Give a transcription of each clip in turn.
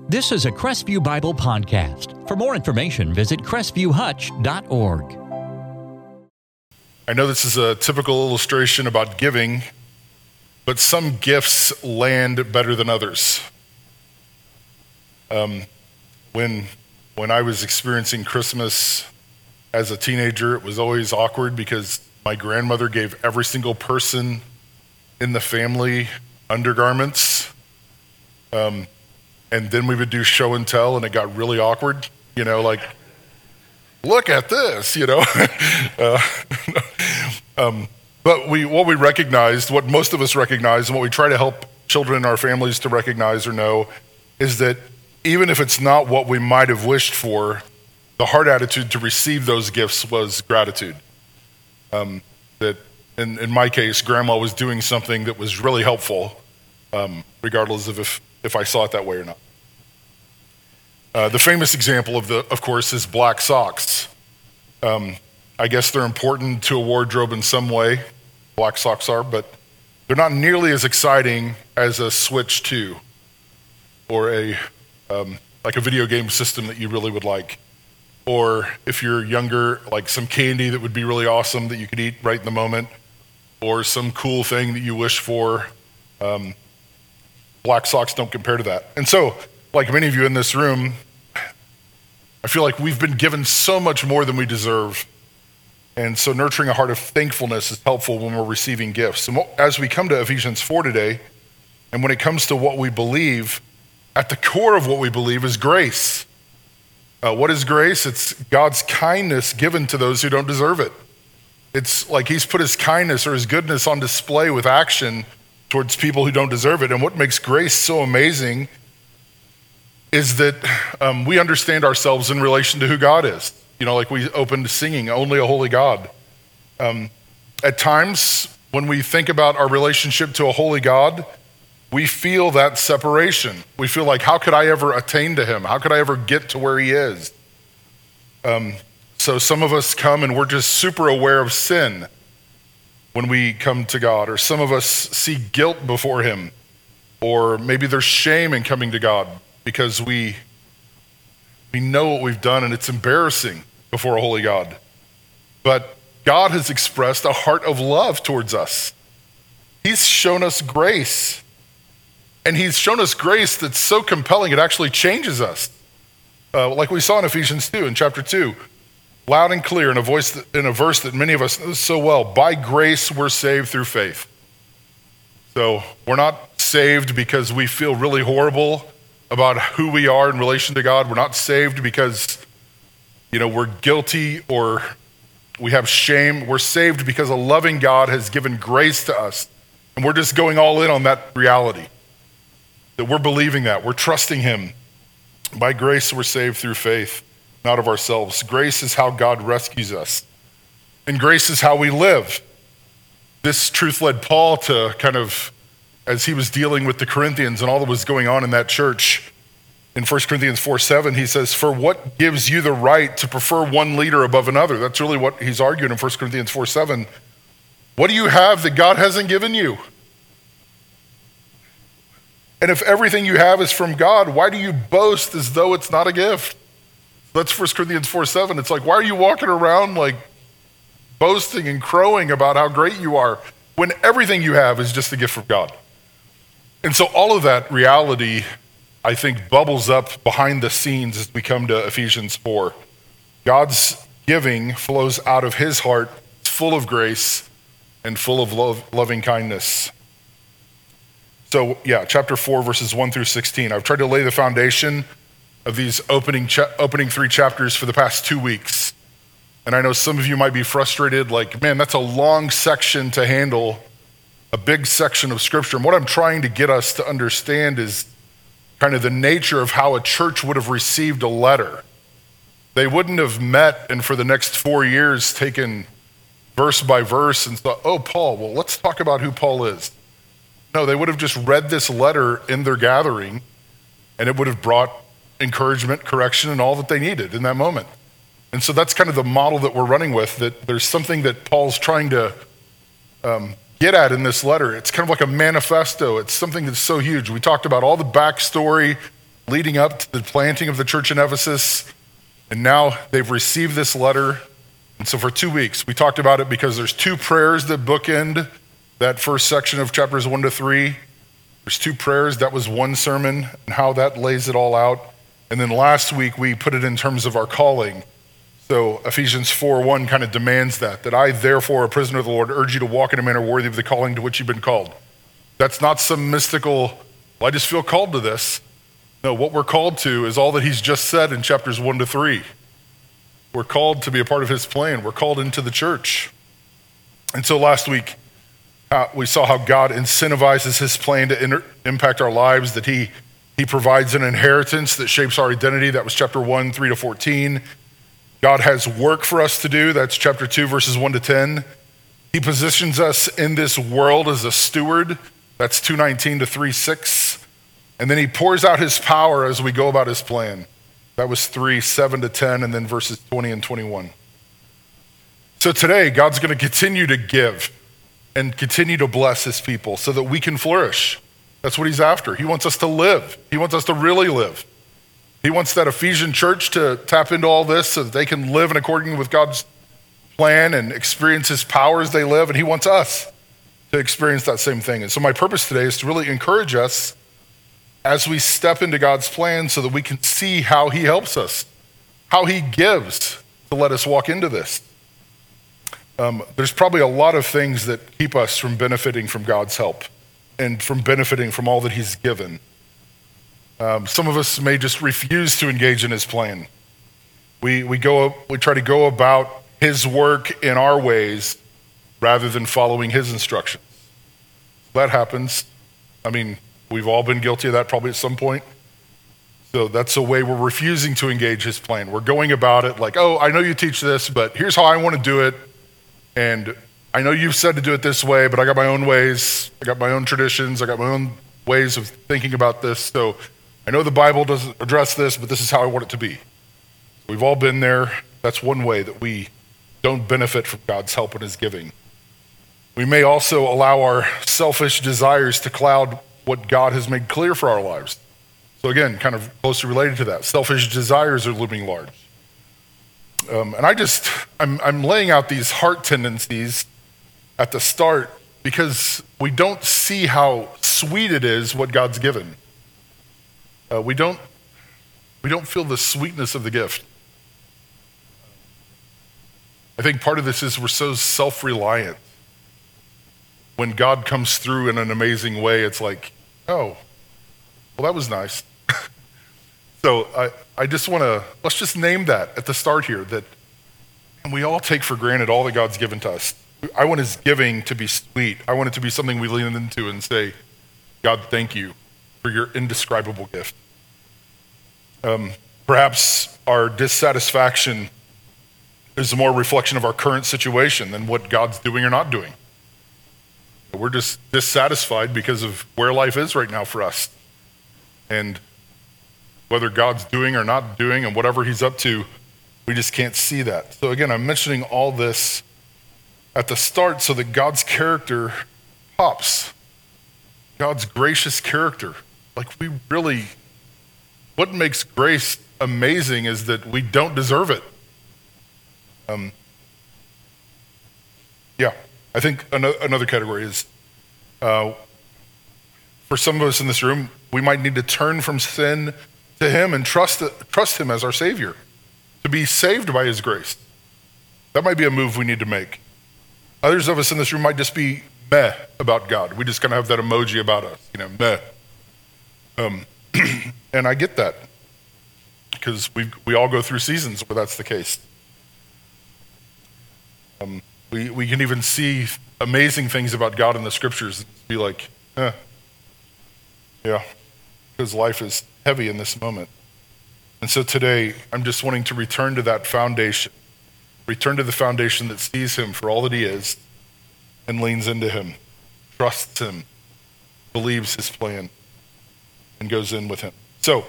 This is a Crestview Bible podcast. For more information, visit crestview.hutch.org. I know this is a typical illustration about giving, but some gifts land better than others. When I was experiencing Christmas as a teenager, it was always awkward because my grandmother gave every single person in the family undergarments. And then we would do show and tell, and it got really awkward, like, look at this, But what we recognized, what most of us recognize, and what we try to help children in our families to recognize or know, is that even if it's not what we might have wished for, the heart attitude to receive those gifts was gratitude. That in my case, Grandma was doing something that was really helpful, regardless of if I saw it that way or not. The famous example of course, is black socks. I guess they're important to a wardrobe in some way, black socks are, but they're not nearly as exciting as a Switch 2 or like a video game system that you really would like. Or if you're younger, like some candy that would be really awesome that you could eat right in the moment, or some cool thing that you wish for. Black socks don't compare to that. And so, like many of you in this room, I feel like we've been given so much more than we deserve. And so nurturing a heart of thankfulness is helpful when we're receiving gifts. And as we come to Ephesians 4 today, and when it comes to what we believe, at the core of what we believe is grace. What is grace? It's God's kindness given to those who don't deserve it. It's like he's put his kindness or his goodness on display with action towards people who don't deserve it. And what makes grace so amazing is that we understand ourselves in relation to who God is. Like we opened singing, only a holy God. At times, when we think about our relationship to a holy God, we feel that separation. We feel like, how could I ever attain to him? How could I ever get to where he is? So some of us come and we're just super aware of sin when we come to God, or some of us see guilt before him, or maybe there's shame in coming to God because we know what we've done and it's embarrassing before a holy God. But God has expressed a heart of love towards us. He's shown us grace. And he's shown us grace that's so compelling, it actually changes us. Like we saw in Ephesians 2, in chapter 2, loud and clear in a verse that many of us know so well. By grace, we're saved through faith. So we're not saved because we feel really horrible about who we are in relation to God. We're not saved because, we're guilty or we have shame. We're saved because a loving God has given grace to us. And we're just going all in on that reality. That we're believing that, we're trusting him. By grace, we're saved through faith, not of ourselves. Grace is how God rescues us. And grace is how we live. This truth led Paul to as he was dealing with the Corinthians and all that was going on in that church, in 1 Corinthians 4:7, he says, for what gives you the right to prefer one leader above another? That's really what he's arguing in 1 Corinthians 4:7. What do you have that God hasn't given you? And if everything you have is from God, why do you boast as though it's not a gift? That's 1 Corinthians 4:7. It's like, why are you walking around like boasting and crowing about how great you are when everything you have is just a gift from God? And so all of that reality, I think, bubbles up behind the scenes as we come to Ephesians 4. God's giving flows out of his heart. It's full of grace and full of loving kindness. So chapter 4, verses 1 through 16. I've tried to lay the foundation of these opening 3 chapters for the past 2 weeks. And I know some of you might be frustrated, like, man, that's a long section to handle, a big section of scripture. And what I'm trying to get us to understand is kind of the nature of how a church would have received a letter. They wouldn't have met and for the next 4 years taken verse by verse and thought, oh, Paul, well, let's talk about who Paul is. No, they would have just read this letter in their gathering, and it would have brought encouragement, correction, and all that they needed in that moment. And so that's kind of the model that we're running with, that there's something that Paul's trying to get at in this letter. It's kind of like a manifesto. It's something that's so huge. We talked about all the backstory leading up to the planting of the church in Ephesus, and now they've received this letter. And so for 2 weeks, we talked about it because there's two prayers that bookend that first section of chapters 1 to 3. There's two prayers. That was one sermon and how that lays it all out. And then last week, we put it in terms of our calling. So Ephesians 4:1 kind of demands that I therefore, a prisoner of the Lord, urge you to walk in a manner worthy of the calling to which you've been called. That's not some mystical, well, I just feel called to this. No, what we're called to is all that he's just said in chapters 1 to 3. We're called to be a part of his plan. We're called into the church. And so last week, we saw how God incentivizes his plan to impact our lives, that he provides an inheritance that shapes our identity. That was chapter 1, 3 to 14. God has work for us to do. That's chapter 2, verses 1 to 10. He positions us in this world as a steward. That's 2:19 to 3:6. And then he pours out his power as we go about his plan. That was 3:7 to 10, and then verses 20 and 21. So today, God's going to continue to give and continue to bless his people so that we can flourish. That's what he's after. He wants us to live. He wants us to really live. He wants that Ephesian church to tap into all this so that they can live in accordance with God's plan and experience his power as they live. And he wants us to experience that same thing. And so my purpose today is to really encourage us as we step into God's plan so that we can see how he helps us, how he gives to let us walk into this. There's probably a lot of things that keep us from benefiting from God's help and from benefiting from all that he's given. Some of us may just refuse to engage in his plan. We try to go about his work in our ways rather than following his instructions. That happens. I mean, we've all been guilty of that probably at some point. So that's a way we're refusing to engage his plan. We're going about it like, oh, I know you teach this, but here's how I want to do it. And I know you've said to do it this way, but I got my own ways. I got my own traditions. I got my own ways of thinking about this. So I know the Bible doesn't address this, but this is how I want it to be. We've all been there. That's one way that we don't benefit from God's help and his giving. We may also allow our selfish desires to cloud what God has made clear for our lives. So again, kind of closely related to that, selfish desires are looming large. And I'm laying out these heart tendencies at the start because we don't see how sweet it is what God's given. We don't feel the sweetness of the gift. I think part of this is we're so self-reliant. When God comes through in an amazing way, it's like, oh, well, that was nice. So I just want to, let's just name that at the start here, that and we all take for granted all that God's given to us. I want his giving to be sweet. I want it to be something we lean into and say, God, thank you for your indescribable gift. Perhaps our dissatisfaction is more a reflection of our current situation than what God's doing or not doing. We're just dissatisfied because of where life is right now for us. And whether God's doing or not doing and whatever he's up to, we just can't see that. So again, I'm mentioning all this at the start so that God's character pops. God's gracious character. Like what makes grace amazing is that we don't deserve it. I think another category is, for some of us in this room, we might need to turn from sin to him and trust him as our Savior, to be saved by his grace. That might be a move we need to make. Others of us in this room might just be meh about God. We just kind of have that emoji about us, meh. And I get that, because we all go through seasons where that's the case. We can even see amazing things about God in the scriptures and be like, yeah, because life is heavy in this moment. And so today, I'm just wanting to return to that foundation, return to the foundation that sees him for all that he is and leans into him, trusts him, believes his plan, and goes in with him. So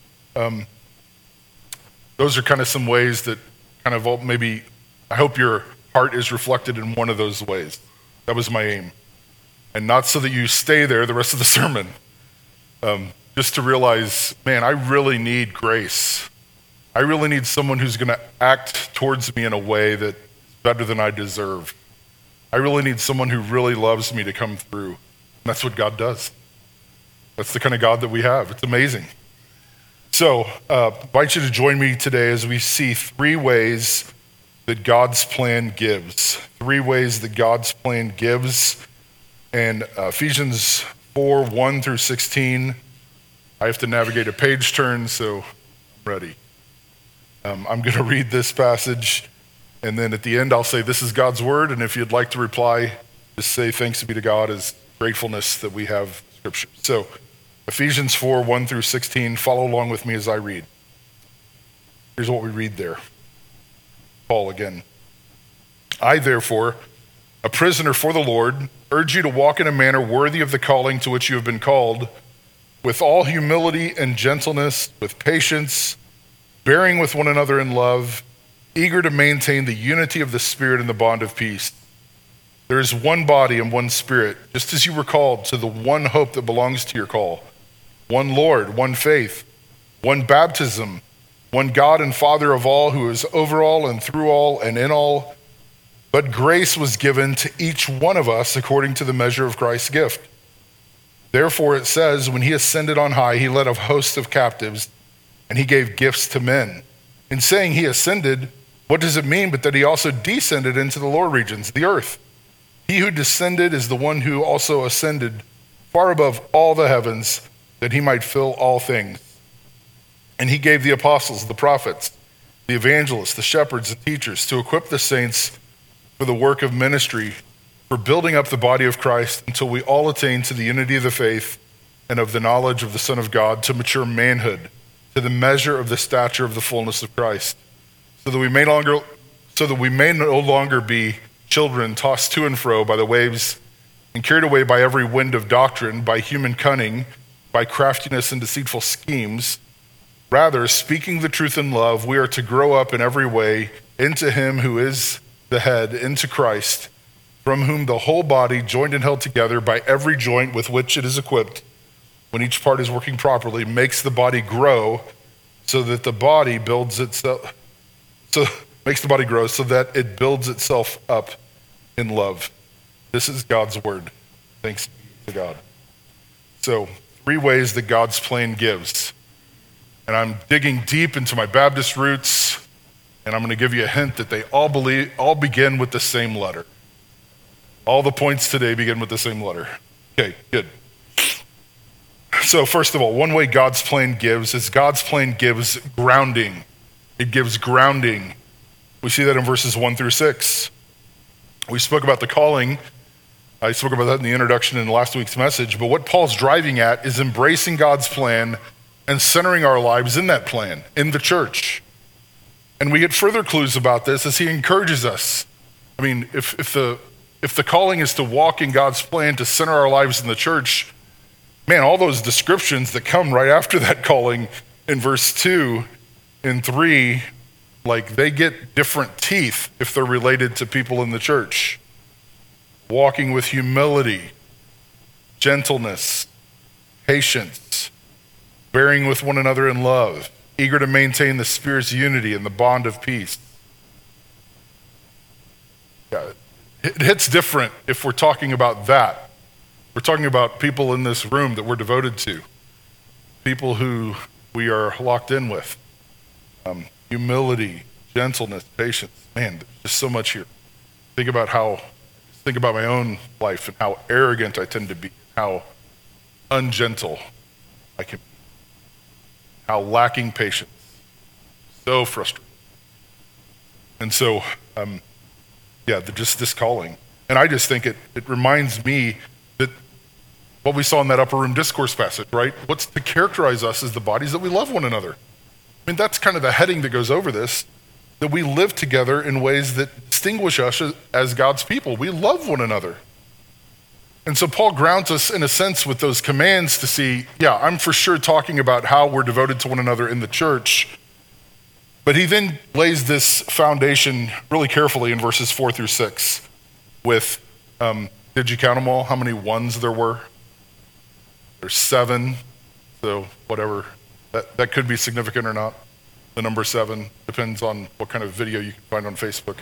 those are kind of some ways that kind of maybe, I hope your heart is reflected in one of those ways. That was my aim. And not so that you stay there the rest of the sermon, just to realize, man, I really need grace. I really need someone who's going to act towards me in a way that's better than I deserve. I really need someone who really loves me to come through. And that's what God does. That's the kind of God that we have. It's amazing. So I invite you to join me today as we see 3 ways that God's plan gives. 3 ways that God's plan gives. And Ephesians 4, 1 through 16. I have to navigate a page turn, so I'm ready. I'm going to read this passage, and then at the end I'll say this is God's word, and if you'd like to reply, just say thanks be to God as gratefulness that we have scripture. So Ephesians 4, 1 through 16, follow along with me as I read. Here's what we read there. Paul again. I therefore, a prisoner for the Lord, urge you to walk in a manner worthy of the calling to which you have been called, with all humility and gentleness, with patience, bearing with one another in love, eager to maintain the unity of the Spirit in the bond of peace. There is one body and one Spirit, just as you were called to the one hope that belongs to your call. One Lord, one faith, one baptism, one God and Father of all, who is over all and through all and in all. But grace was given to each one of us according to the measure of Christ's gift. Therefore it says, when he ascended on high, he led a host of captives, and he gave gifts to men. In saying he ascended, what does it mean but that he also descended into the lower regions, the earth? He who descended is the one who also ascended far above all the heavens, that he might fill all things. And he gave the apostles, the prophets, the evangelists, the shepherds, and teachers to equip the saints for the work of ministry, for building up the body of Christ until we all attain to the unity of the faith and of the knowledge of the Son of God, to mature manhood, to the measure of the stature of the fullness of Christ, so that we may no longer be children tossed to and fro by the waves and carried away by every wind of doctrine, by human cunning, by craftiness and deceitful schemes. Rather, speaking the truth in love, we are to grow up in every way into him who is the head, into Christ, from whom the whole body, joined and held together by every joint with which it is equipped, when each part is working properly, makes the body grow so that it builds itself up in love. This is God's word. Thanks be to God. So, 3 ways that God's plan gives. And I'm digging deep into my Baptist roots, and I'm going to give you a hint that they all begin with the same letter. All the points today begin with the same letter. Okay, good. So first of all, one way God's plan gives is God's plan gives grounding. It gives grounding. We see that in verses 1 through 6. We spoke about the calling. I spoke about that in the introduction in last week's message, but what Paul's driving at is embracing God's plan and centering our lives in that plan, in the church. And we get further clues about this as he encourages us. I mean, if the calling is to walk in God's plan, to center our lives in the church, man, all those descriptions that come right after that calling in verse 2 and 3, like they get different teeth if they're related to people in the church. Walking with humility, gentleness, patience, bearing with one another in love, eager to maintain the Spirit's unity and the bond of peace. Yeah, it hits different if we're talking about that. We're talking about people in this room that we're devoted to, people who we are locked in with. Humility, gentleness, patience. Man, there's just so much here. Think about my own life and how arrogant I tend to be, how ungentle I can be, how lacking patience, so frustrating. And so, just this calling. And I just think it reminds me that what we saw in that upper room discourse passage, right? What's to characterize us as the bodies that we love one another. I mean, that's kind of the heading that goes over this, that we live together in ways that distinguish us as God's people. We love one another. And so Paul grounds us in a sense with those commands to see, I'm for sure talking about how we're devoted to one another in the church. But he then lays this foundation really carefully in verses 4 through 6 with, did you count them all? How many ones there were? There's 7. So whatever, that could be significant or not. The number 7 depends on what kind of video you can find on Facebook.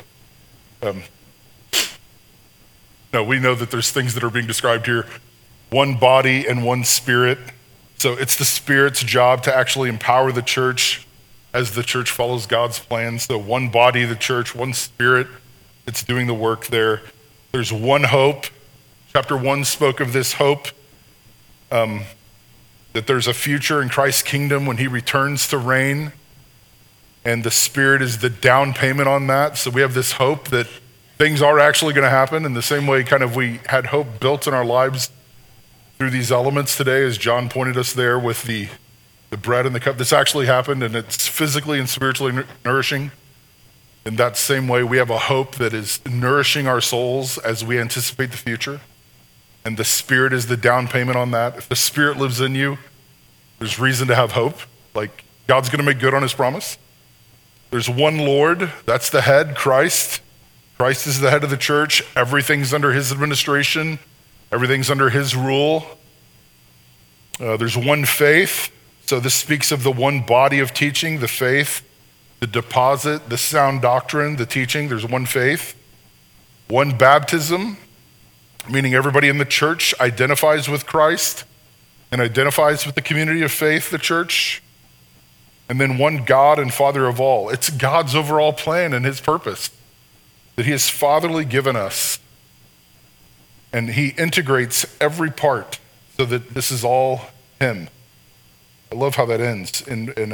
No, we know that there's things that are being described here. One body and one spirit. So it's the Spirit's job to actually empower the church as the church follows God's plan. So one body, the church, one spirit, it's doing the work there. There's one hope. Chapter 1 spoke of this hope, that there's a future in Christ's kingdom when he returns to reign, and the Spirit is the down payment on that. So we have this hope that things are actually going to happen in the same way kind of we had hope built in our lives through these elements today, as John pointed us there with the bread and the cup. This actually happened, and it's physically and spiritually nourishing. In that same way, we have a hope that is nourishing our souls as we anticipate the future. And the Spirit is the down payment on that. If the Spirit lives in you, there's reason to have hope. Like, God's going to make good on his promise. There's one Lord, that's the head, Christ. Christ is the head of the church. Everything's under his administration. Everything's under his rule. There's one faith. So this speaks of the one body of teaching, the faith, the deposit, the sound doctrine, the teaching. There's one faith. One baptism, meaning everybody in the church identifies with Christ and identifies with the community of faith, the church. And then one God and Father of all. It's God's overall plan and his purpose that he has fatherly given us. And he integrates every part so that this is all him. I love how that ends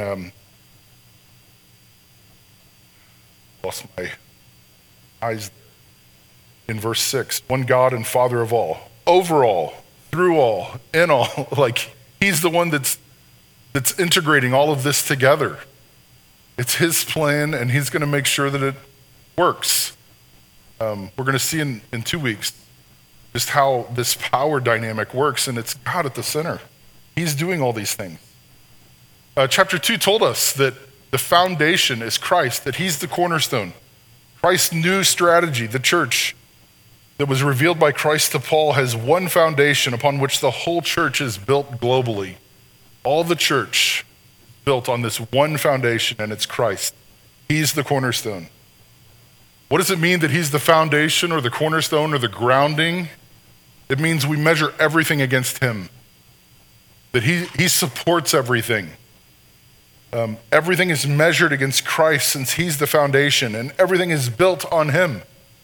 lost my eyes. In verse 6, one God and Father of all, over all, through all, in all. Like, he's the one that's integrating all of this together. It's his plan, and he's going to make sure that it works. We're going to see in 2 weeks just how this power dynamic works, and it's God at the center. He's doing all these things. Chapter 2 told us that the foundation is Christ, that he's the cornerstone. Christ's new strategy, the church, that was revealed by Christ to Paul, has one foundation upon which the whole church is built globally. All the church is built on this one foundation, and it's Christ. He's the cornerstone. What does it mean that he's the foundation or the cornerstone or the grounding? It means we measure everything against him, that he supports everything. Everything is measured against Christ since he's the foundation, and everything is built on him.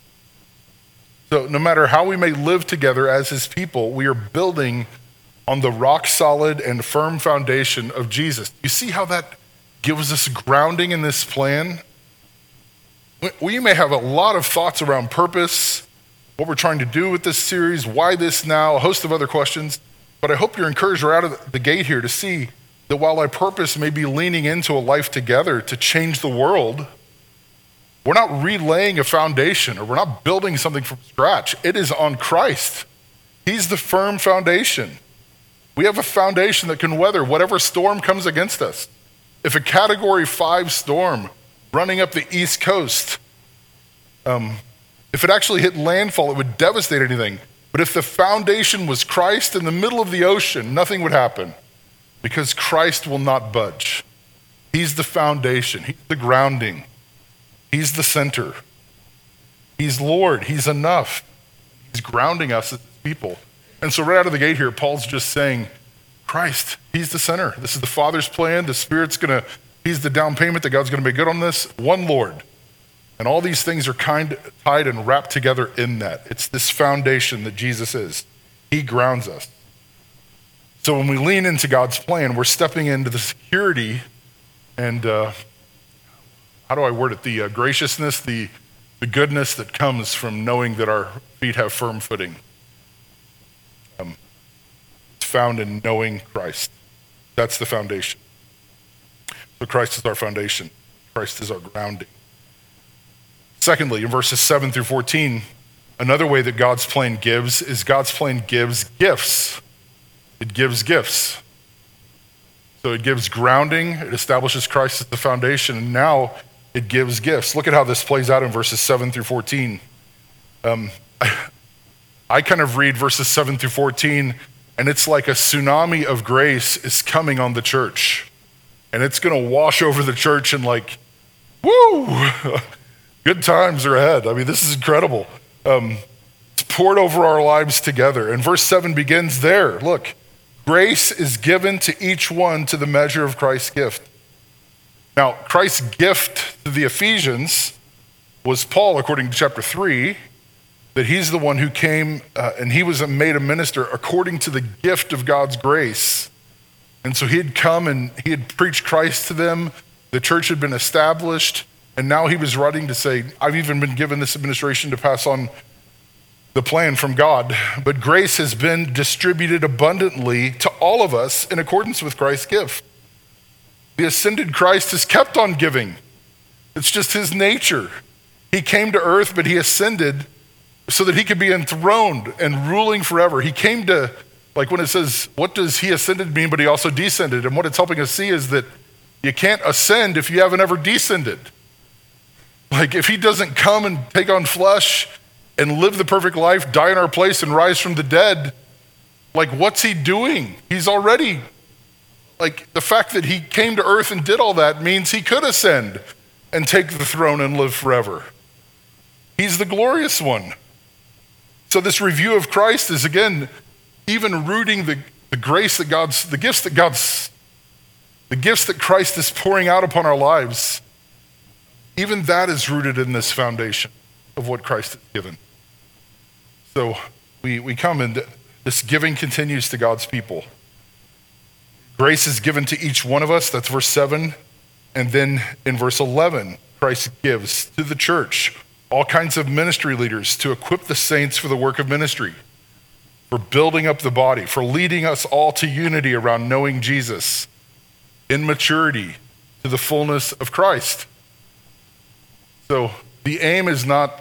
So no matter how we may live together as his people, we are building on the rock solid and firm foundation of Jesus. You see how that gives us grounding in this plan? We may have a lot of thoughts around purpose, what we're trying to do with this series, why this now, a host of other questions, but I hope you're encouraged right out of the gate here to see that while our purpose may be leaning into a life together to change the world, we're not relaying a foundation, or we're not building something from scratch. It is on Christ. He's the firm foundation. We have a foundation that can weather whatever storm comes against us. If a Category 5 storm running up the East Coast, if it actually hit landfall, it would devastate anything. But if the foundation was Christ in the middle of the ocean, nothing would happen, because Christ will not budge. He's the foundation. He's the grounding. He's the center. He's Lord. He's enough. He's grounding us as people. And so right out of the gate here, Paul's just saying, Christ, he's the center. This is the Father's plan. The Spirit's he's the down payment that God's gonna make good on this. One Lord. And all these things are tied and wrapped together in that. It's this foundation that Jesus is. He grounds us. So when we lean into God's plan, we're stepping into the security and how do I word it? The graciousness, the goodness that comes from knowing that our feet have firm footing. It's found in knowing Christ. That's the foundation. So Christ is our foundation. Christ is our grounding. Secondly, in verses 7 through 14, another way that God's plan gives is God's plan gives gifts. It gives gifts. So it gives grounding, it establishes Christ as the foundation, and now it gives gifts. Look at how this plays out in verses 7 through 14. I kind of read verses 7 through 14 And it's like a tsunami of grace is coming on the church. And it's going to wash over the church and like, woo, good times are ahead. I mean, this is incredible. It's poured over our lives together. And verse 7 begins there. Look, grace is given to each one to the measure of Christ's gift. Now, Christ's gift to the Ephesians was Paul, according to chapter 3, that he's the one who came and he was made a minister according to the gift of God's grace. And so he had come and he had preached Christ to them. The church had been established. And now he was writing to say, I've even been given this administration to pass on the plan from God. But grace has been distributed abundantly to all of us in accordance with Christ's gift. The ascended Christ has kept on giving. It's just his nature. He came to earth, but he ascended so that he could be enthroned and ruling forever. He came to, like when it says, what does he ascended mean, but he also descended? And what it's helping us see is that you can't ascend if you haven't ever descended. Like if he doesn't come and take on flesh and live the perfect life, die in our place and rise from the dead, like what's he doing? He's already, like the fact that he came to earth and did all that means he could ascend and take the throne and live forever. He's the glorious one. So this review of Christ is again, even rooting the grace that the gifts that Christ is pouring out upon our lives. Even that is rooted in this foundation of what Christ has given. So we come and this giving continues to God's people. Grace is given to each one of us, that's verse 7. And then in verse 11, Christ gives to the church all kinds of ministry leaders to equip the saints for the work of ministry, for building up the body, for leading us all to unity around knowing Jesus, in maturity to the fullness of Christ. So the aim is not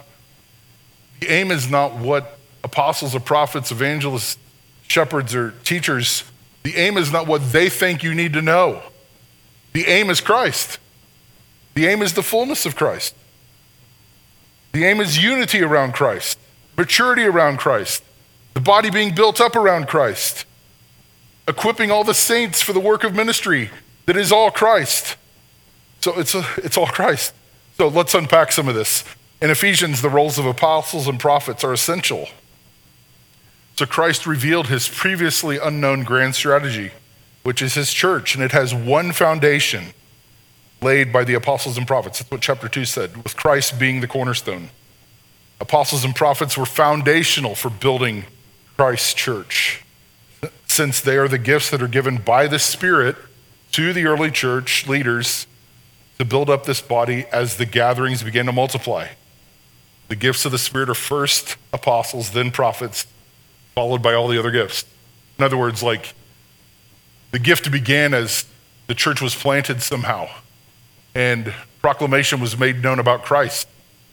what apostles or prophets, evangelists, shepherds, or teachers, the aim is not what they think you need to know. The aim is Christ. The aim is the fullness of Christ. The aim is unity around Christ, maturity around Christ, the body being built up around Christ, equipping all the saints for the work of ministry that is all Christ. So it's all Christ. So let's unpack some of this. In Ephesians, the roles of apostles and prophets are essential. So Christ revealed his previously unknown grand strategy, which is his church, and it has one foundation laid by the apostles and prophets. That's what chapter 2 said, with Christ being the cornerstone. Apostles and prophets were foundational for building Christ's church, since they are the gifts that are given by the Spirit to the early church leaders to build up this body as the gatherings began to multiply. The gifts of the Spirit are first apostles, then prophets, followed by all the other gifts. In other words, like the gift began as the church was planted somehow and proclamation was made known about Christ.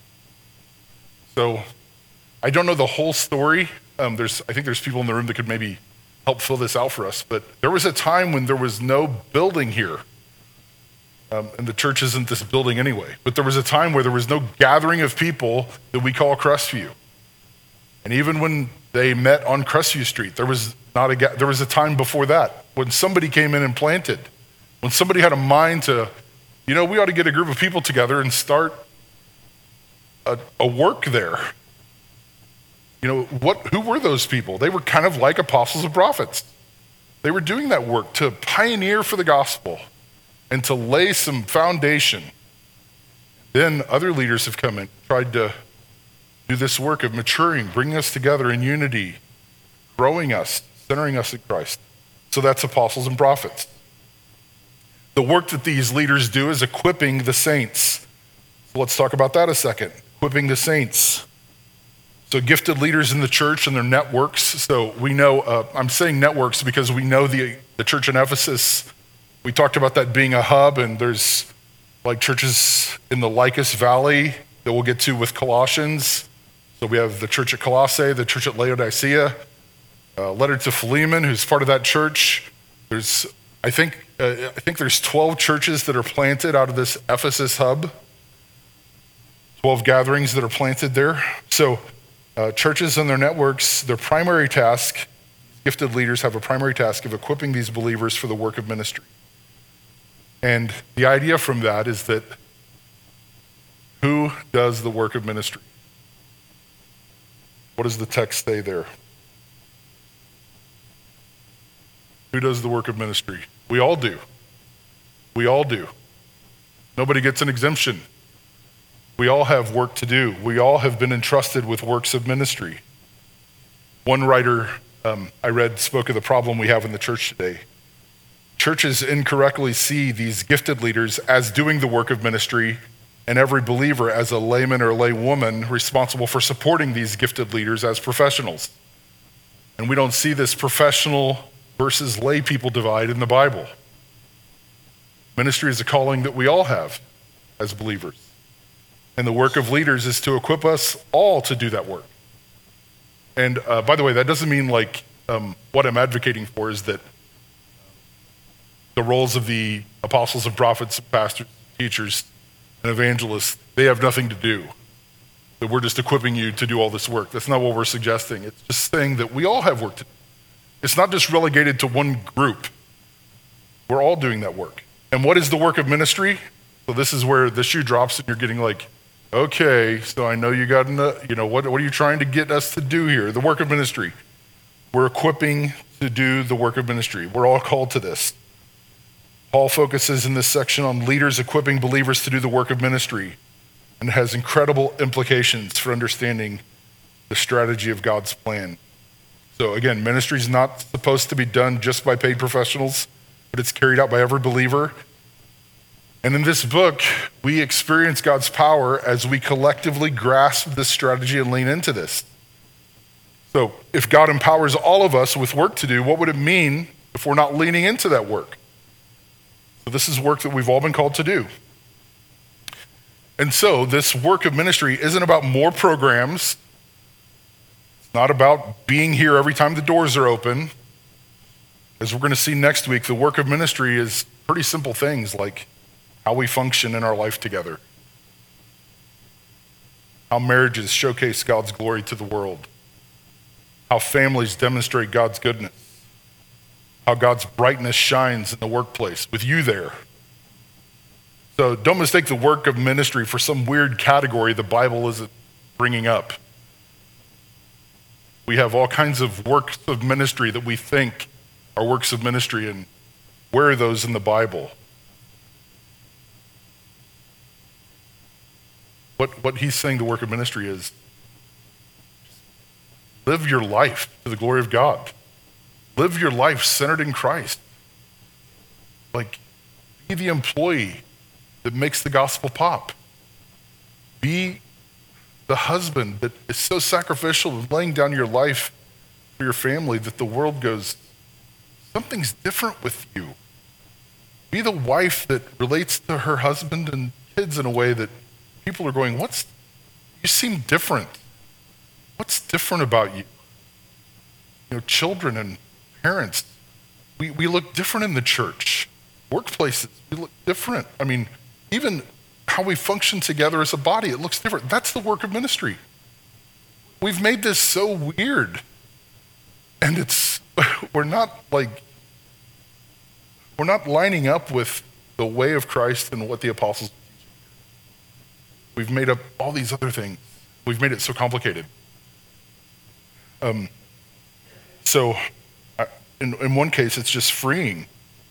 So I don't know the whole story. I think there's people in the room that could maybe help fill this out for us, but there was a time when there was no building here. And the church isn't this building anyway, but there was a time where there was no gathering of people that we call Crestview. And even when they met on Crestview Street, there was a time before that when somebody came in and planted, when somebody had a mind to, we ought to get a group of people together and start a work there. Who were those people? They were kind of like apostles and prophets. They were doing that work to pioneer for the gospel and to lay some foundation. Then other leaders have come in, tried to do this work of maturing, bringing us together in unity, growing us, centering us in Christ. So that's apostles and prophets. The work that these leaders do is equipping the saints. So let's talk about that a second. Equipping the saints. So gifted leaders in the church and their networks. So we know, I'm saying networks because we know the church in Ephesus. We talked about that being a hub, and there's like churches in the Lycus Valley that we'll get to with Colossians. So we have the church at Colossae, the church at Laodicea, letter to Philemon, who's part of that church. I think there's 12 churches that are planted out of this Ephesus hub. 12 gatherings that are planted there. So churches and their networks, their primary task, gifted leaders have a primary task of equipping these believers for the work of ministry. And the idea from that is that who does the work of ministry? What does the text say there? Who does the work of ministry? We all do. We all do. Nobody gets an exemption. We all have work to do. We all have been entrusted with works of ministry. One writer I read spoke of the problem we have in the church today. Churches incorrectly see these gifted leaders as doing the work of ministry and every believer as a layman or laywoman responsible for supporting these gifted leaders as professionals. And we don't see this professional versus lay people divide in the Bible. Ministry is a calling that we all have as believers. And the work of leaders is to equip us all to do that work. And by the way, that doesn't mean like what I'm advocating for is that the roles of the apostles and prophets, pastors, teachers, and evangelists, they have nothing to do. That we're just equipping you to do all this work. That's not what we're suggesting. It's just saying that we all have work to do. It's not just relegated to one group. We're all doing that work. And what is the work of ministry? So this is where the shoe drops and you're getting like, okay, so I know you got, what are you trying to get us to do here? The work of ministry. We're equipping to do the work of ministry. We're all called to this. Paul focuses in this section on leaders equipping believers to do the work of ministry, and it has incredible implications for understanding the strategy of God's plan. So again, ministry is not supposed to be done just by paid professionals, but it's carried out by every believer. And in this book, we experience God's power as we collectively grasp this strategy and lean into this. So if God empowers all of us with work to do, what would it mean if we're not leaning into that work? So this is work that we've all been called to do. And so this work of ministry isn't about more programs. It's not about being here every time the doors are open. As we're going to see next week, the work of ministry is pretty simple things like how we function in our life together, how marriages showcase God's glory to the world, how families demonstrate God's goodness, how God's brightness shines in the workplace with you there. So don't mistake the work of ministry for some weird category the Bible isn't bringing up. We have all kinds of works of ministry that we think are works of ministry, and where are those in the Bible? What he's saying the work of ministry is, live your life to the glory of God. Live your life centered in Christ. Like, be the employee that makes the gospel pop. Be the husband that is so sacrificial in laying down your life for your family that the world goes, something's different with you. Be the wife that relates to her husband and kids in a way that people are going, you seem different. What's different about you? Children and parents, we look different in the church. Workplaces, we look different. I mean, even how we function together as a body, it looks different. That's the work of ministry. We've made this so weird. And we're not lining up with the way of Christ and what the apostles teach. We've made up all these other things. We've made it so complicated. So in one case, it's just freeing.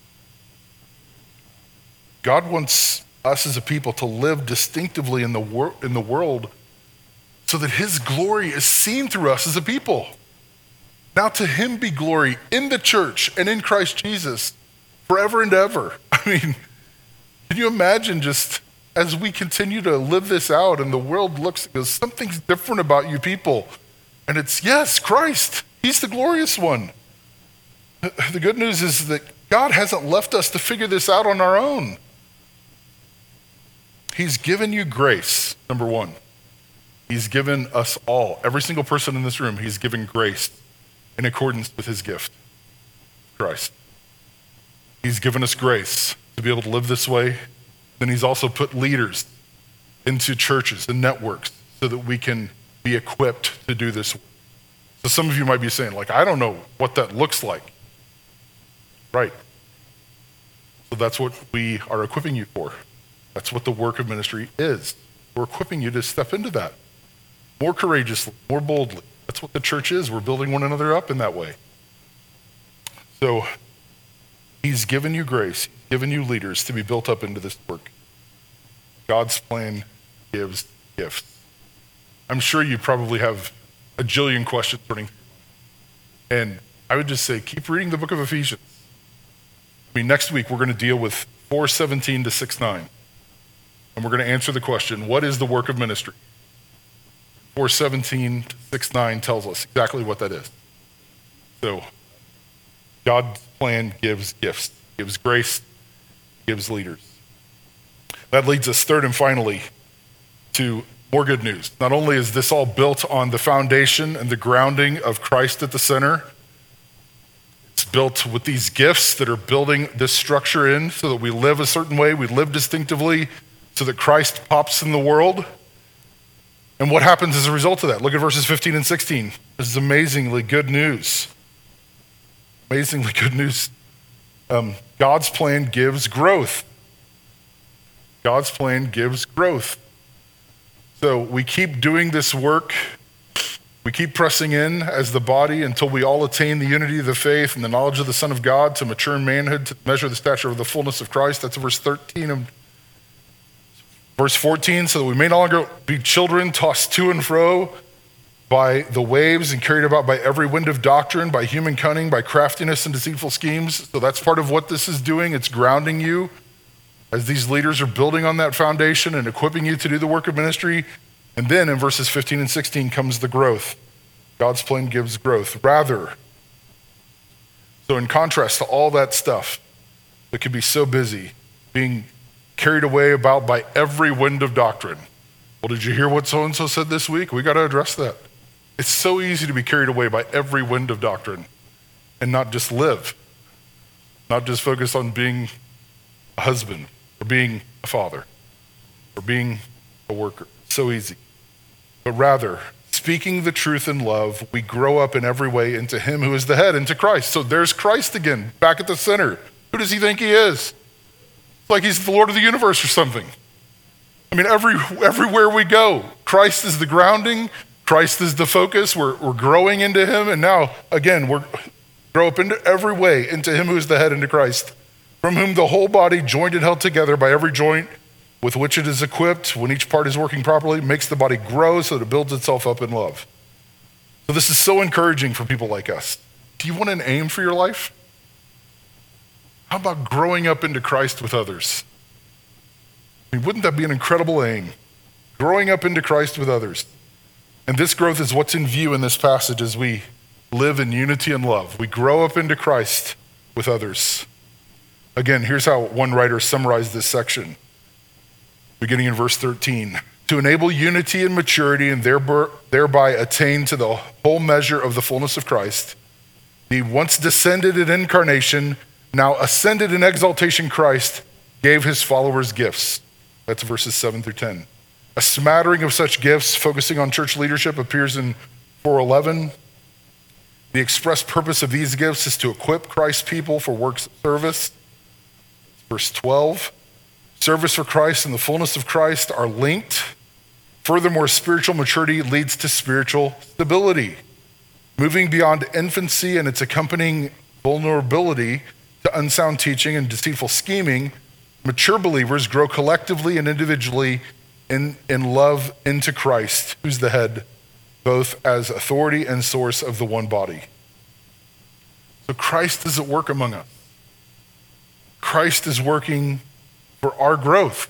God wants us as a people to live distinctively in the world so that his glory is seen through us as a people. Now to him be glory in the church and in Christ Jesus forever and ever. I mean, can you imagine just as we continue to live this out and the world looks and goes, something's different about you people. And it's, yes, Christ, he's the glorious one. The good news is that God hasn't left us to figure this out on our own. He's given you grace, number one. He's given us all, every single person in this room, he's given grace in accordance with his gift, Christ. He's given us grace to be able to live this way. Then he's also put leaders into churches and networks so that we can be equipped to do this work. So some of you might be saying, like, I don't know what that looks like. Right. So that's what we are equipping you for. That's what the work of ministry is. We're equipping you to step into that more courageously, more boldly. That's what the church is. We're building one another up in that way. So he's given you grace, he's given you leaders to be built up into this work. God's plan gives gifts. I'm sure you probably have a jillion questions running through your mind. And I would just say, keep reading the book of Ephesians. I mean, next week we're going to deal with 4:17 to 6:9. And we're going to answer the question, what is the work of ministry? 4:17 to 6:9 tells us exactly what that is. So God's plan gives gifts, gives grace, gives leaders. That leads us third and finally to more good news. Not only is this all built on the foundation and the grounding of Christ at the center, it's built with these gifts that are building this structure in so that we live a certain way, we live distinctively, so that Christ pops in the world. And what happens as a result of that? Look at verses 15 and 16. This is amazingly good news. Amazingly good news. God's plan gives growth. God's plan gives growth. So we keep doing this work. We keep pressing in as the body until we all attain the unity of the faith and the knowledge of the Son of God, to mature in manhood, to measure the stature of the fullness of Christ. That's verse 13 and verse 14. So that we may no longer be children tossed to and fro by the waves and carried about by every wind of doctrine, by human cunning, by craftiness and deceitful schemes. So that's part of what this is doing. It's grounding you as these leaders are building on that foundation and equipping you to do the work of ministry. And then in verses 15 and 16 comes the growth. God's plan gives growth. Rather, so in contrast to all that stuff that could be so busy, being carried away about by every wind of doctrine. Well, did you hear what so-and-so said this week? We got to address that. It's so easy to be carried away by every wind of doctrine and not just live, not just focus on being a husband or being a father or being a worker. It's so easy. But rather, speaking the truth in love, we grow up in every way into him who is the head, into Christ. So there's Christ again, back at the center. Who does he think he is? It's like he's the Lord of the universe or something. I mean, everywhere we go, Christ is the grounding, Christ is the focus. We're growing into him, and now, again, we're grow up into every way into him who is the head, into Christ, from whom the whole body, joined and held together by every joint with which it is equipped, when each part is working properly, makes the body grow so that it builds itself up in love. So this is so encouraging for people like us. Do you want an aim for your life? How about growing up into Christ with others? I mean, wouldn't that be an incredible aim? Growing up into Christ with others. And this growth is what's in view in this passage as we live in unity and love. We grow up into Christ with others. Again, here's how one writer summarized this section, beginning in verse 13. To enable unity and maturity and thereby attain to the whole measure of the fullness of Christ, the once descended in incarnation, now ascended in exaltation Christ, gave his followers gifts. That's verses 7 through 10. A smattering of such gifts focusing on church leadership appears in 4:11. The express purpose of these gifts is to equip Christ's people for works of service. Verse 12. Service for Christ and the fullness of Christ are linked. Furthermore, spiritual maturity leads to spiritual stability. Moving beyond infancy and its accompanying vulnerability to unsound teaching and deceitful scheming, mature believers grow collectively and individually in love into Christ, who's the head, both as authority and source of the one body. So Christ is at work among us. Christ is working for our growth.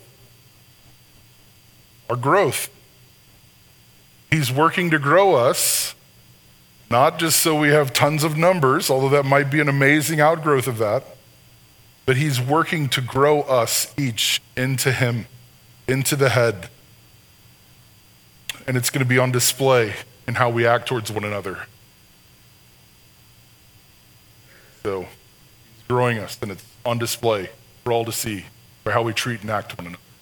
Our growth. He's working to grow us, not just so we have tons of numbers, although that might be an amazing outgrowth of that, but he's working to grow us each into him, into the head. And it's going to be on display in how we act towards one another. So he's growing us, and it's on display for all to see by how we treat and act one another.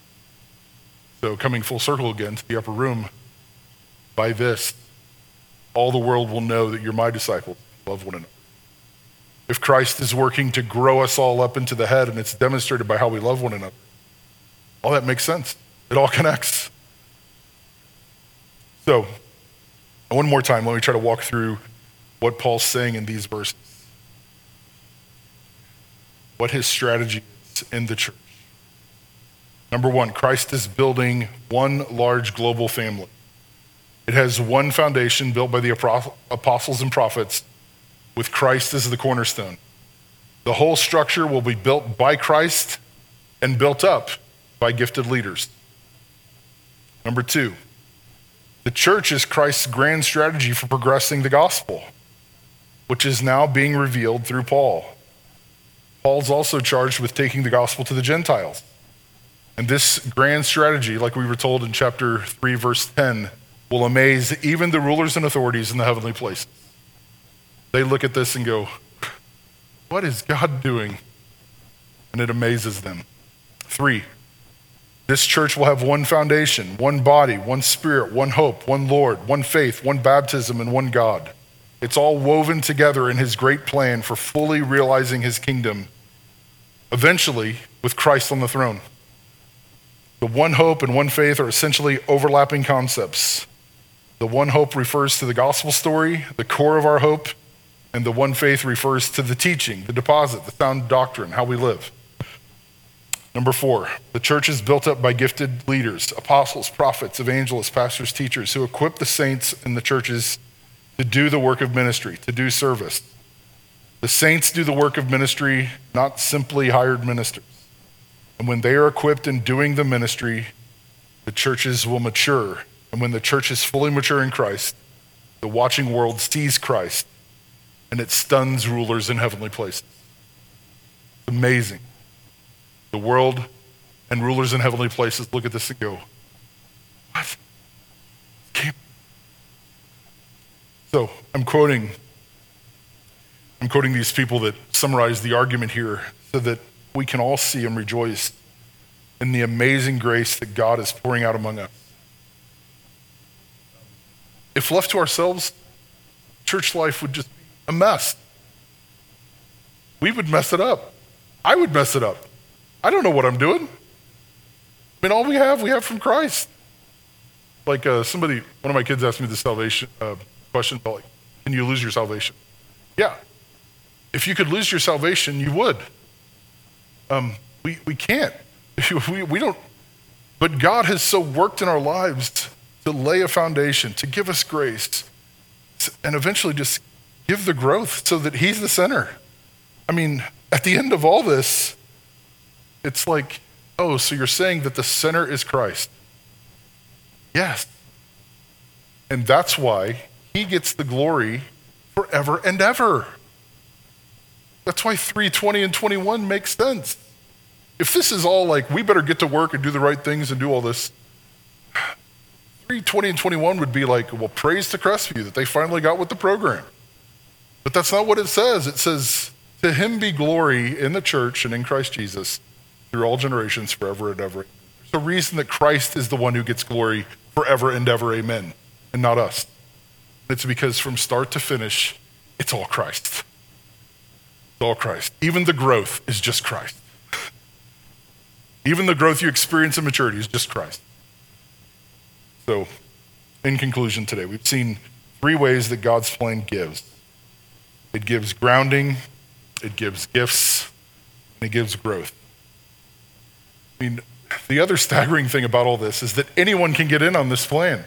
So coming full circle again to the upper room, by this, all the world will know that you're my disciples. Love one another. If Christ is working to grow us all up into the head, and it's demonstrated by how we love one another, all that makes sense. It all connects. So, one more time, let me try to walk through what Paul's saying in these verses. What his strategy is in the church. Number one, Christ is building one large global family. It has one foundation built by the apostles and prophets, with Christ as the cornerstone. The whole structure will be built by Christ and built up by gifted leaders. Number two, the church is Christ's grand strategy for progressing the gospel, which is now being revealed through Paul. Paul's also charged with taking the gospel to the Gentiles. And this grand strategy, like we were told in chapter 3, verse 10, will amaze even the rulers and authorities in the heavenly places. They look at this and go, what is God doing? And it amazes them. 3, this church will have one foundation, one body, one spirit, one hope, one Lord, one faith, one baptism, and one God. It's all woven together in his great plan for fully realizing his kingdom, eventually with Christ on the throne. The one hope and one faith are essentially overlapping concepts. The one hope refers to the gospel story, the core of our hope, and the one faith refers to the teaching, the deposit, the sound doctrine, how we live. Number 4, the church is built up by gifted leaders, apostles, prophets, evangelists, pastors, teachers, who equip the saints in the churches to do the work of ministry, to do service. The saints do the work of ministry, not simply hired ministers. And when they are equipped in doing the ministry, the churches will mature. And when the church is fully mature in Christ, the watching world sees Christ, and it stuns rulers in heavenly places. It's amazing. The world and rulers in heavenly places look at this and go, what? So I'm quoting these people that summarize the argument here so that we can all see and rejoice in the amazing grace that God is pouring out among us. If left to ourselves, church life would just be a mess. We would mess it up. I would mess it up. I don't know what I'm doing. I mean, all we have from Christ. Like one of my kids asked me the salvation question about, like, can you lose your salvation? Yeah. If you could lose your salvation, you would. We can't. We don't. But God has so worked in our lives to lay a foundation, to give us grace, and eventually just give the growth so that he's the center. I mean, at the end of all this, it's like, oh, so you're saying that the center is Christ? Yes. And that's why he gets the glory forever and ever. That's why 3:20 and 21 makes sense. If this is all like, we better get to work and do the right things and do all this, 3:20 and 21 would be like, well, praise to Crestview that they finally got with the program. But that's not what it says. It says, to him be glory in the church and in Christ Jesus through all generations forever and ever. There's a reason that Christ is the one who gets glory forever and ever, amen, and not us. It's because from start to finish, it's all Christ. It's all Christ. Even the growth is just Christ. Even the growth you experience in maturity is just Christ. So, in conclusion today, we've seen 3 ways that God's plan gives. It gives grounding, it gives gifts, and it gives growth. I mean, the other staggering thing about all this is that anyone can get in on this plan.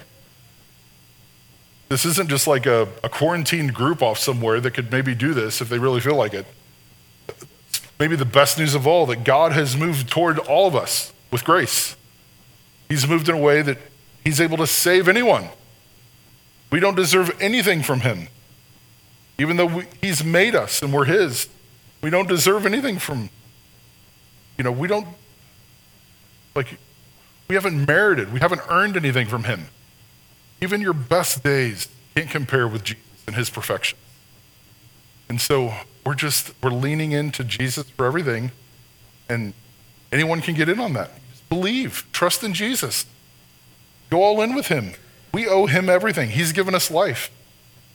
This isn't just like a quarantined group off somewhere that could maybe do this if they really feel like it. Maybe the best news of all, that God has moved toward all of us with grace. He's moved in a way that he's able to save anyone. We don't deserve anything from him. Even though he's made us and we're his, we don't deserve anything from, we haven't merited, we haven't earned anything from him. Even your best days can't compare with Jesus and his perfection. And so we're leaning into Jesus for everything, and anyone can get in on that. Just believe, trust in Jesus. Go all in with him. We owe him everything. He's given us life.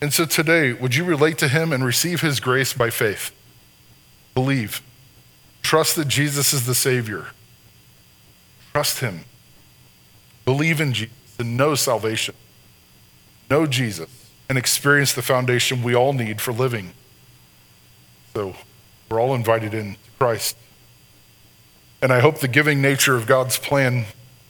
And so today, would you relate to him and receive his grace by faith? Believe. Trust that Jesus is the Savior. Trust him. Believe in Jesus and know salvation. Know Jesus and experience the foundation we all need for living. So we're all invited into Christ. And I hope the giving nature of God's plan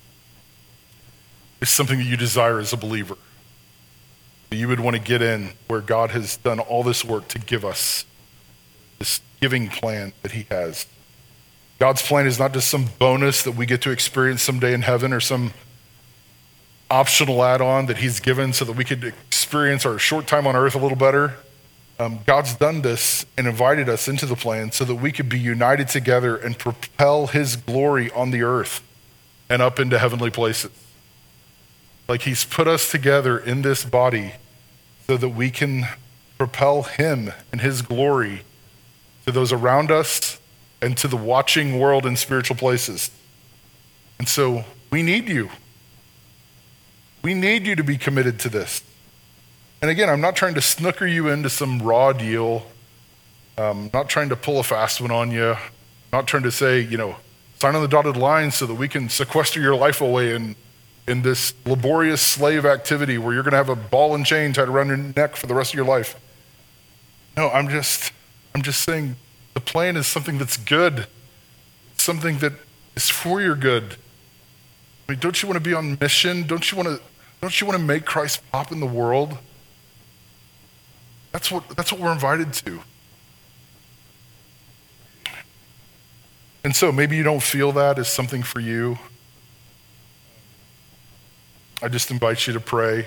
is something that you desire as a believer. That you would want to get in where God has done all this work to give us this giving plan that he has. God's plan is not just some bonus that we get to experience someday in heaven or some optional add-on that he's given so that we could experience our short time on earth a little better. God's done this and invited us into the plan so that we could be united together and propel his glory on the earth and up into heavenly places. Like he's put us together in this body so that we can propel him and his glory to those around us and to the watching world in spiritual places. And so we need you. We need you to be committed to this. And again, I'm not trying to snooker you into some raw deal. Not trying to pull a fast one on you. Not trying to say, sign on the dotted line so that we can sequester your life away in this laborious slave activity where you're going to have a ball and chain tied around your neck for the rest of your life. No, I'm just saying the plan is something that's good. It's something that is for your good. I mean, don't you want to be on mission? Don't you want to make Christ pop in the world? That's what we're invited to. And so maybe you don't feel that is something for you. I just invite you to pray.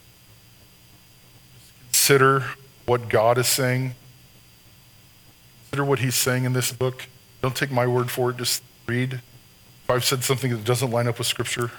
Consider what God is saying. Consider what he's saying in this book. Don't take my word for it, just read. If I've said something that doesn't line up with Scripture,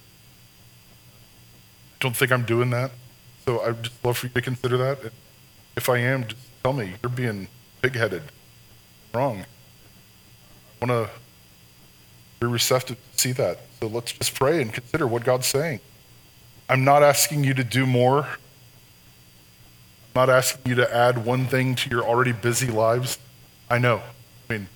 I don't think I'm doing that. So I'd just love for you to consider that. If I am, just tell me, you're being pig-headed, wrong. I want to be receptive to see that. So let's just pray and consider what God's saying. I'm not asking you to do more. I'm not asking you to add one thing to your already busy lives. I know. I mean,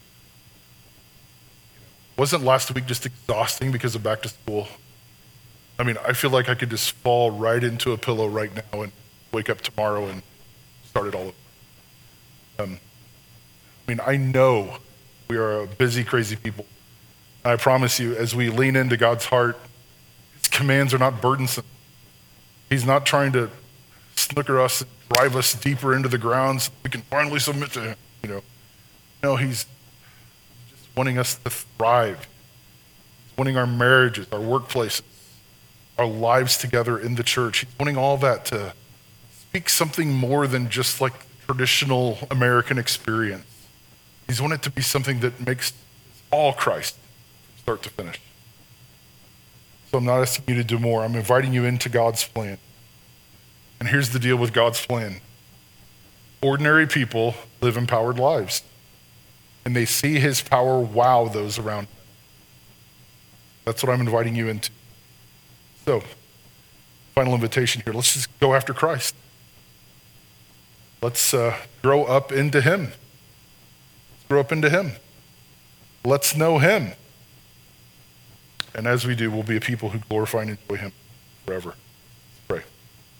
wasn't last week just exhausting because of back to school? I mean, I feel like I could just fall right into a pillow right now and wake up tomorrow and start it all over. I know we are a busy, crazy people. And I promise you, as we lean into God's heart, his commands are not burdensome. He's not trying to snooker us and drive us deeper into the ground so we can finally submit to him. No, he's just wanting us to thrive. He's wanting our marriages, our workplaces, our lives together in the church. He's wanting all that to speak something more than just like the traditional American experience. He's wanting it to be something that makes all Christ from start to finish. So I'm not asking you to do more. I'm inviting you into God's plan. And here's the deal with God's plan. Ordinary people live empowered lives. And they see his power wow those around them. That's what I'm inviting you into. So, final invitation here. Let's just go after Christ. Let's grow up into him. Let's grow up into him. Let's know him. And as we do, we'll be a people who glorify and enjoy him forever. Let's pray.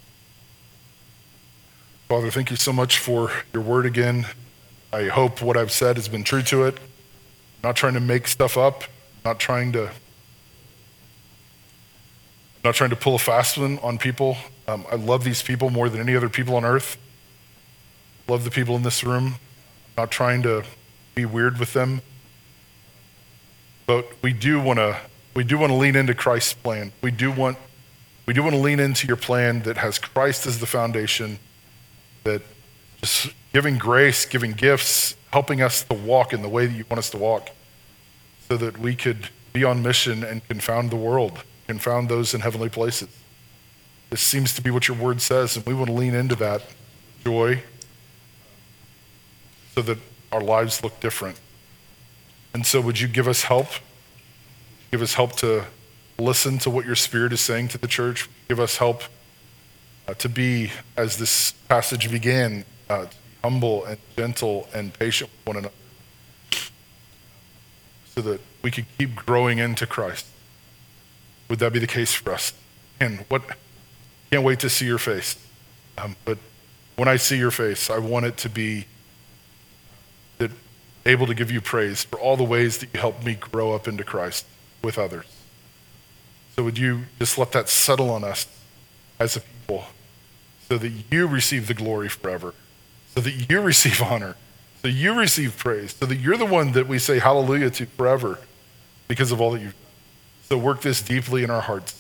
Father, thank you so much for your word again. I hope what I've said has been true to it. I'm not trying to make stuff up. I'm not trying to pull a fast one on people. I love these people more than any other people on earth. Love the people in this room. I'm not trying to be weird with them. But we do want to lean into Christ's plan. We do want to lean into your plan that has Christ as the foundation, that just giving grace, giving gifts, helping us to walk in the way that you want us to walk so that we could be on mission and confound the world, confound those in heavenly places. This seems to be what your word says, and we want to lean into that joy so that our lives look different. And so would you give us help? Give us help to listen to what your Spirit is saying to the church. Give us help to be, as this passage began, to be humble and gentle and patient with one another, so that we could keep growing into Christ. Would that be the case for us? And can't wait to see your face. But when I see your face, I want it to be able to give you praise for all the ways that you helped me grow up into Christ with others. So would you just let that settle on us as a people, so that you receive the glory forever, so that you receive honor, so you receive praise, so that you're the one that we say hallelujah to forever because of all that you've done. So work this deeply in our hearts.